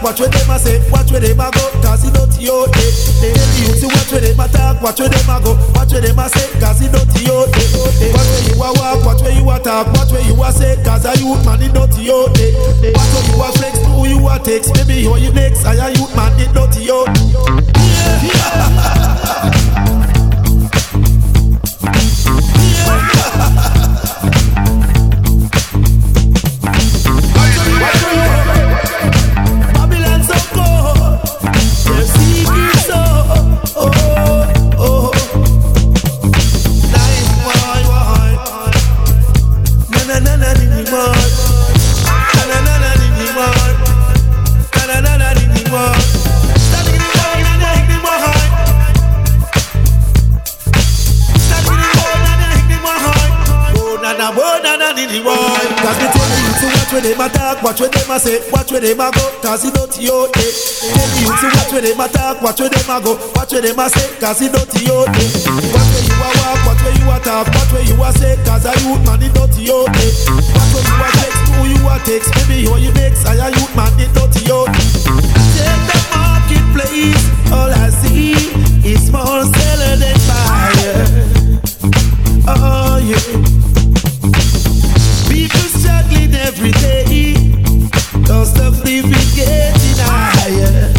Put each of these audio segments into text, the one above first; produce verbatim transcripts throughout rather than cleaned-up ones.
watch where them a say, watch where them a go, cause it don't yo eh. Tell the youth to watch where them a talk, watch where them a go, watch where them a say, cause it don't yo eh. Watch where you a walk, watch where you a talk, watch where you a say, cause a youth man it don't yo eh. Watch where you a flex, who you a text, maybe how you next, I a youth man it don't yo. Babylon so cold, their secrets so oh oh. Nice boy, boy. Na na na na ni boy. Na na na na ni boy. Na na na na ni boy. Standing in the boy, na na ni boy. Standing in the boy, na na ni boy. Oh na na, oh na na ni boy. Cause me tell you to watch where them a talk, watch where them a say, watch where them a go, cause it don't yo eh. Tell you to watch where them a talk, watch where them a go, watch where them a say, cause it don't yo eh. Watch where you a walk, watch where you a talk, watch where you a say, cause a youth man it don't yo eh. Watch where you a text, who you a text, maybe how you next, I a youth man it don't yo. Take the marketplace, all I see is small seller than buyer. Oh yeah. People struggling every day, cost of living getting higher.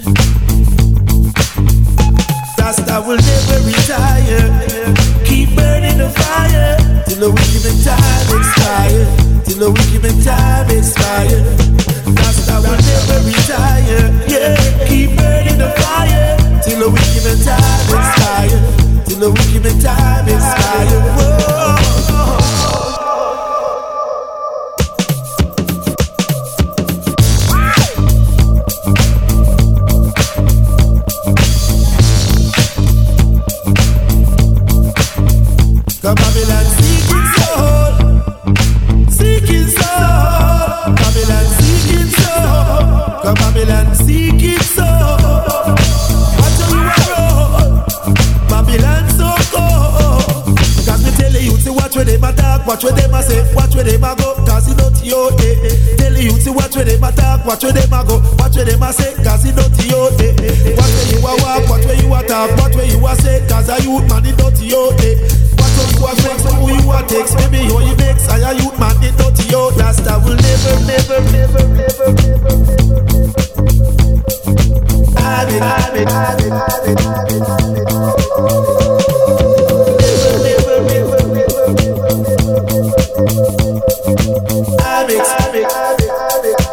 Rasta will never retire. Keep burning the fire till the wicked time expire. Till the wicked time expire. Rasta will never retire. Yeah, keep burning the fire till the wicked time expire. Till the wicked time expire. Whoa. Cause Babylon seeking soul, seeking soul. Babylon seeking soul, cause Babylon seeking soul. Watch how you a roll, Babylon so cold. Cause me tell you to watch where them a talk, watch where them a say, watch where them a go, cause it don't yo eh. Tell you to watch where them a talk, watch where them a go, watch where them a say, cause it don't yo eh. Watch where you a walk, watch where you a talk, watch where you a say, cause a youth man it don't yo eh. You a flex, who you a text, maybe how you next, I a youth man it don't yo. Rasta will never, never, never, never, never have it, have it, have it, have it, have it, have it. Never, never, never, never have it, have it, have it, have it.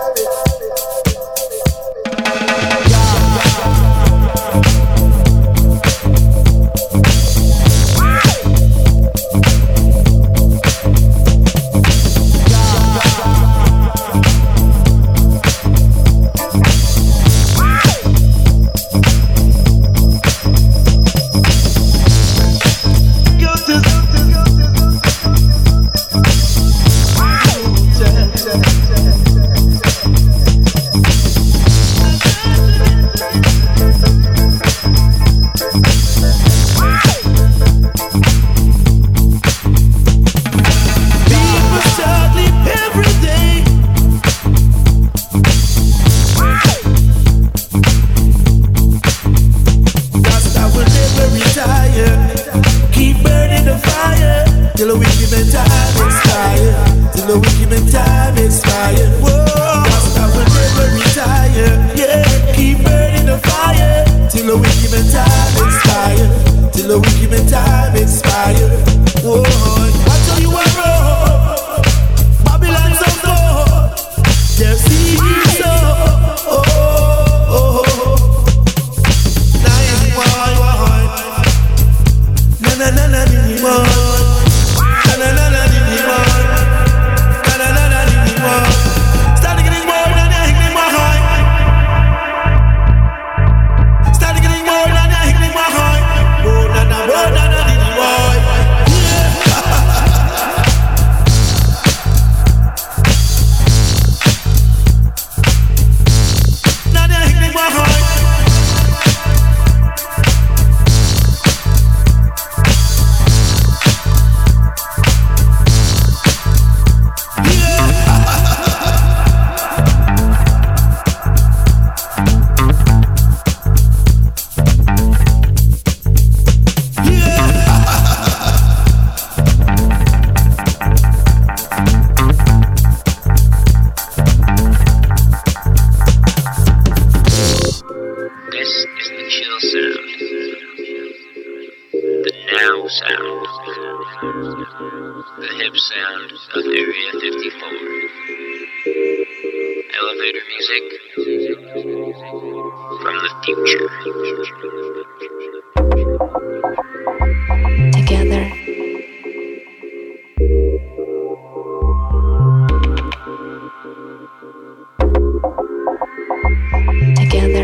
sound of Area fifty-four. Elevator music from the future. Together. Together.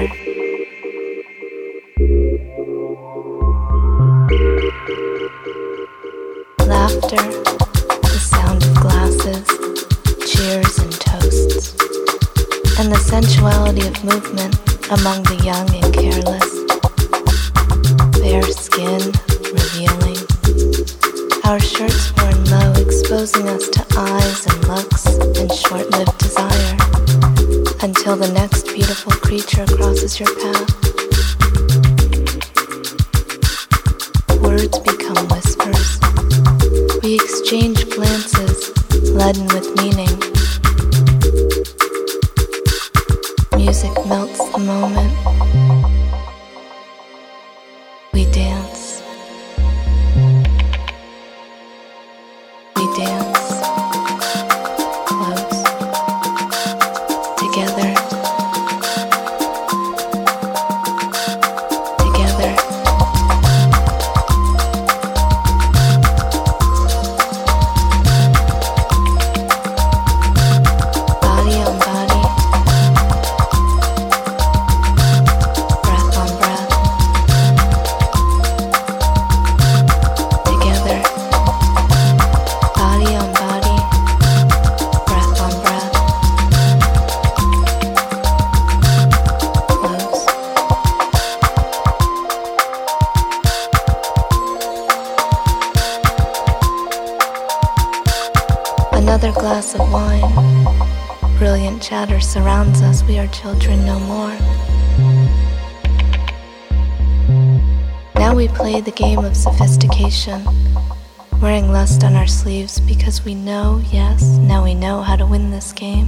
Laughter, the sound of glasses, cheers and toasts, and the sensuality of movement among the young and careless. Bare skin, revealing. Our shirts worn low, exposing us to eyes and looks and short-lived desire, until the next beautiful creature crosses your path. Words become whispers. We exchange glances, leaden with meaning. Music melts the moment. We dance. We dance. Close. Together. Together. Body on body. Breath on breath. Together. Body on body. Breath on breath. Close. Another glass of wine. Brilliant chatter surrounds us. We are children no more. Now we play the game of sophistication, wearing lust on our sleeves because we know, yes, now we know how to win this game.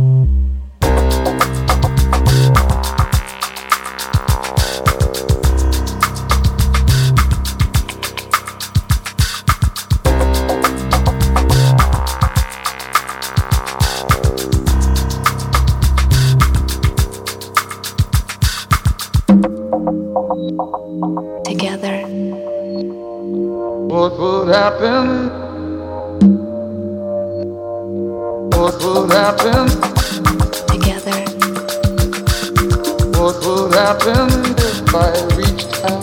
Together. What would happen? What would happen? Together. What would happen if I reached out?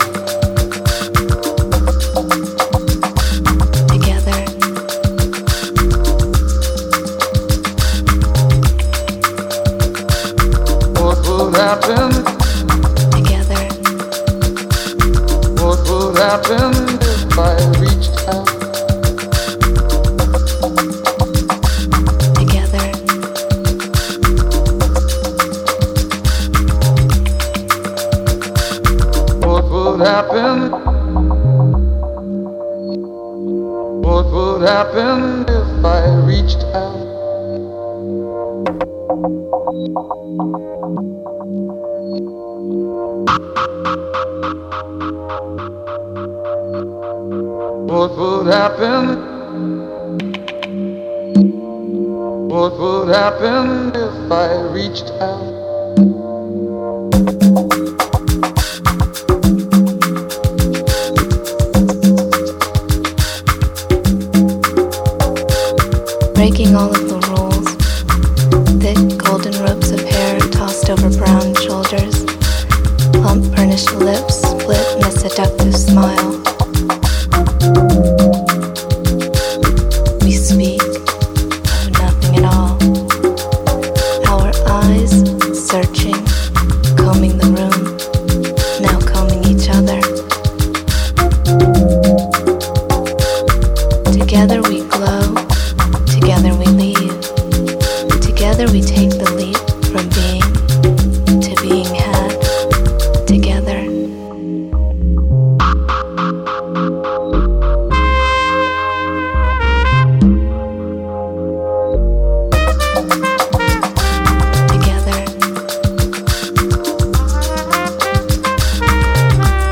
Together. What would happen? Together. What would happen if I reached out? Together. What would happen? What would happen if I reached out? What would happen? What would happen if I reached out? Breaking all of the rules. Thick golden ropes of hair tossed over brown shoulders. Plump burnished lips split in a seductive smile. We speak of nothing at all. Our eyes searching, combing the room, now combing each other. Together we glow, together we leave. Together we take the leap from being to being had. Together.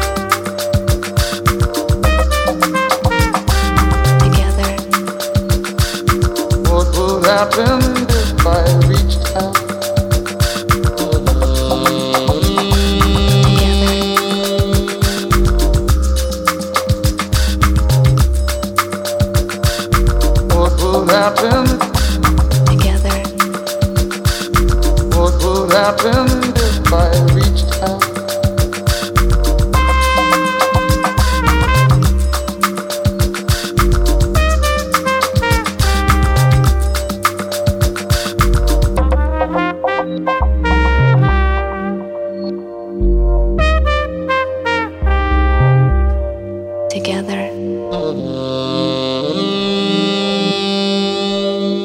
Together. happen if I reached out? What would happen? Together. What would happen if I reached out? Together.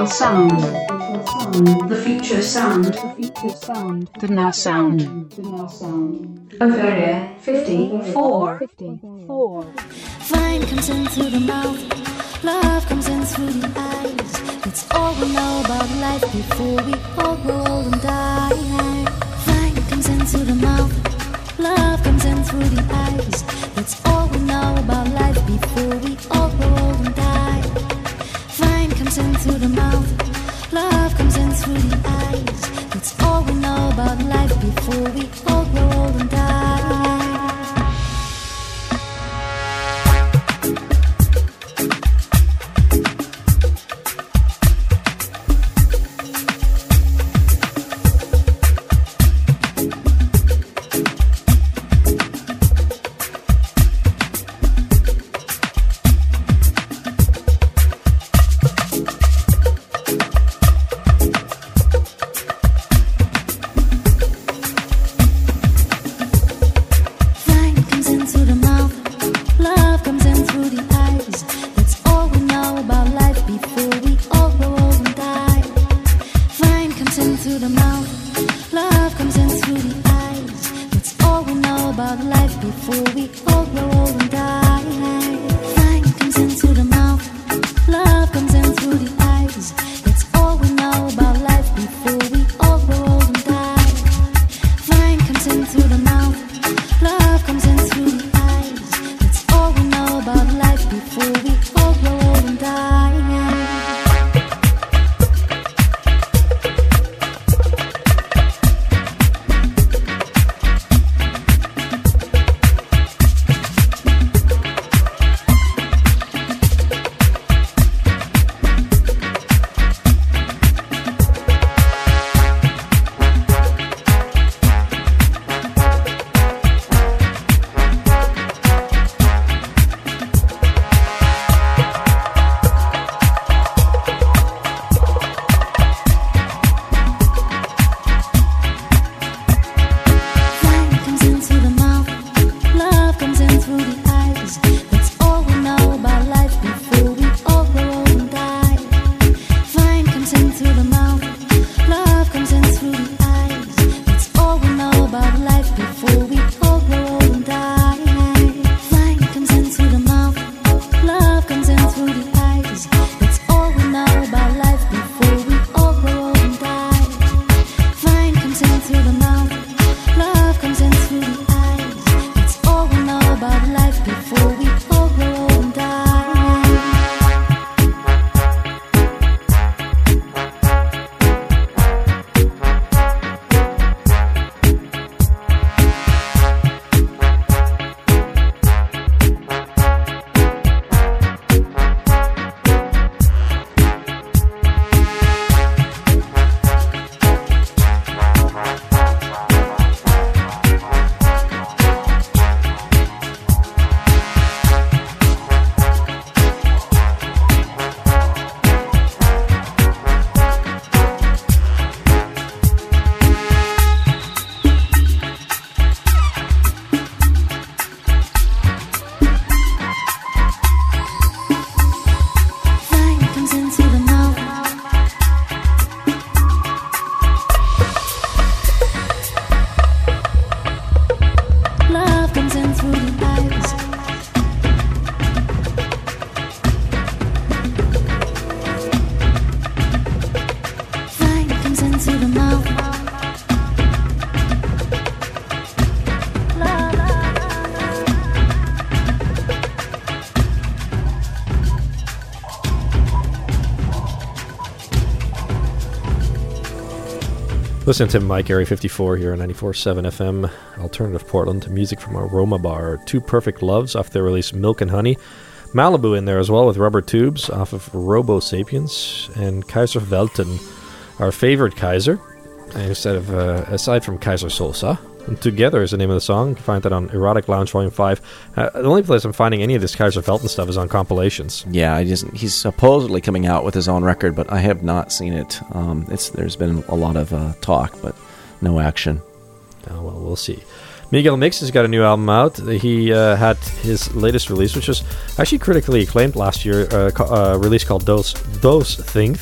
Digital sound. The future sound. The future sound. The now sound. The now sound. Of Area fifty-four. fifty-four. Flying comes in through the mouth. Love comes in through the eyes. It's all we know about life before we all grow old and die. Flying comes in through the mouth. Love comes in through the eyes. That's all we know about life before we all grow old and die. Flying comes in through the mouth. Love comes in through the eyes. That's all we know about life before we all grow old and die. Listen to Mike, Area fifty-four here on ninety-four point seven F M, Alternative Portland, to music from Aroma Bar. Two Perfect Loves off their release Milk and Honey. Malibu in there as well with Rubber Tubes off of Robo Sapiens. And Kaiser Welten, our favorite Kaiser, instead of uh, aside from Kaiser Sosa. And Together is the name of the song. You can find that on Erotic Lounge Volume five. Uh, the only place I'm finding any of this Kaiser Felton stuff is on compilations. Yeah, I just, he's supposedly coming out with his own record, but I have not seen it. Um, it's There's been a lot of uh, talk, but no action. Oh, well, we'll see. Miguel Mix has got a new album out. He uh, had his latest release, which was actually critically acclaimed last year, uh, co- uh, release called Dos, Dos Things.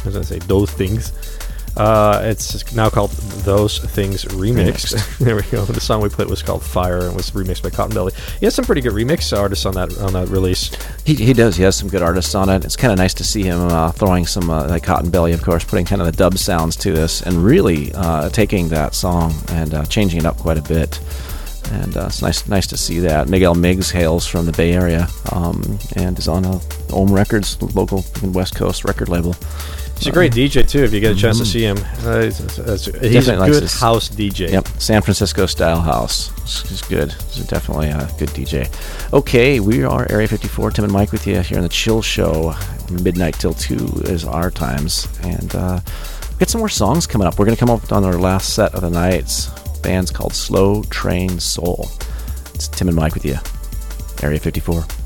as I say, Those Things. Uh, it's now called Those Things Remixed. remixed. There we go. The song we played was called Fire and was remixed by Cotton Belly. He has some pretty good remix artists on that on that release. He he does. He has some good artists on it. It's kind of nice to see him uh, throwing some, uh, like Cotton Belly, of course, putting kind of the dub sounds to this and really uh, taking that song and uh, changing it up quite a bit. And uh, it's nice nice to see that. Miguel Miggs hails from the Bay Area um, and is on a Ohm Records, local West Coast record label. He's a great D J, too, if you get a chance mm-hmm. to see him. Uh, he's he's, he's a good his, house D J. Yep, San Francisco-style house. He's good. He's definitely a good D J. Okay, we are Area fifty-four. Tim and Mike with you here on the Chill Show. Midnight till two is our times. And uh, we've got some more songs coming up. We're going to come up on our last set of the night. Band's called Slow Train Soul. It's Tim and Mike with you. Area fifty-four.